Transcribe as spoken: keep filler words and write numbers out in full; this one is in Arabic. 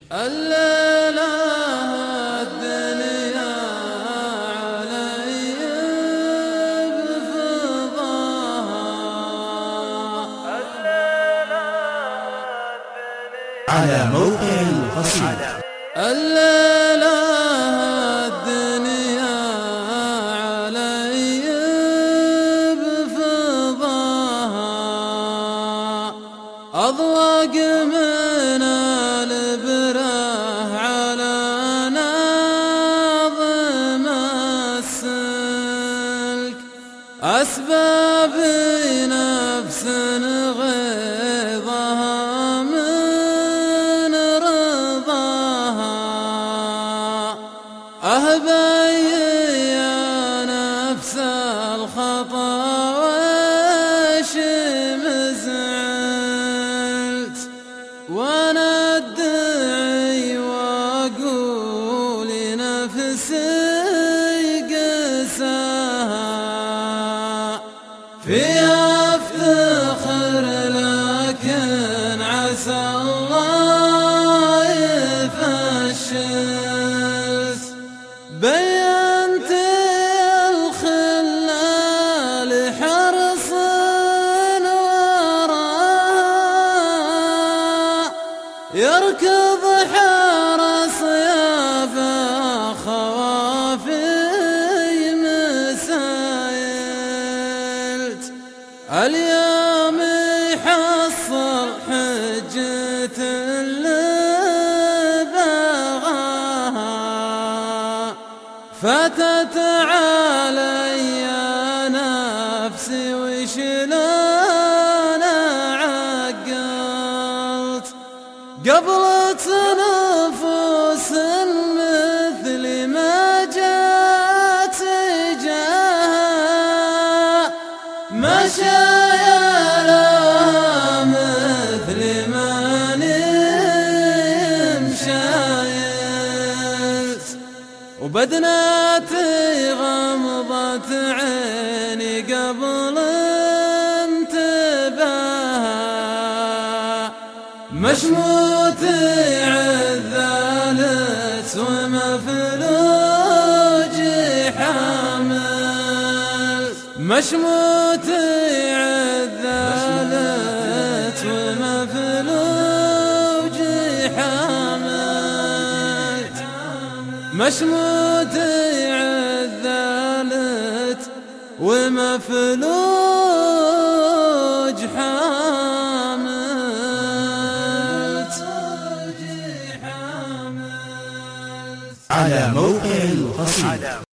الليلة الدنيا علي بفضاها، على موقع القصيدة. الليلة الدنيا علي بفضاها، أضواق من البره على ناظم السلك، أسباب نفس غيظها من رضاها، أهبي يا نفس الخطا ويش مزعلت، وانا ادعي واقول نفسي قساها، فيها افتخر لكن عسى الله يفشلت، بينت الخلال حرص وراها، يركض حرس يا خوافي مسايلت، اليوم يحصل حجة اللي بغاها، فتت علي نفسي وشلون عقلت، قبلت نفوس مثل ما جات جاها، مشايا مثل ما مشايلت، وبدناتي غمضت عيني قبل انتباها، مشموتي عذلت ومفلوجي حامل، مشموتي عذلت ومفلوجي حامل، مشموتي عذلت ومفلوج حاملت، على موقع القصيدة.